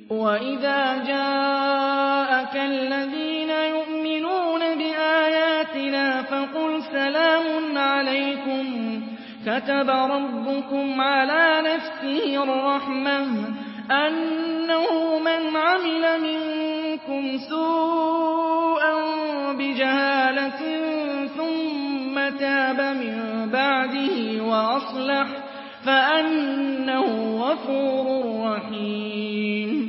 وَإِذَا جَاءَكَ الَّذِينَ يُؤْمِنُونَ بِآيَاتِنَا فَقُلْ سَلَامٌ عَلَيْكُمْ كَتَبَ رَبُّكُمْ عَلَىٰ نَفْسِهِ الرَّحْمَةَ أَنَّهُ مَنْ عَمِلَ مِنكُمْ سُوءًا بِجَهَالَةٍ ثُمَّ تَابَ مِن بَعْدِهِ وَأَصْلَحَ فَأَنَّهُ غَفُورٌ رَّحِيمٌ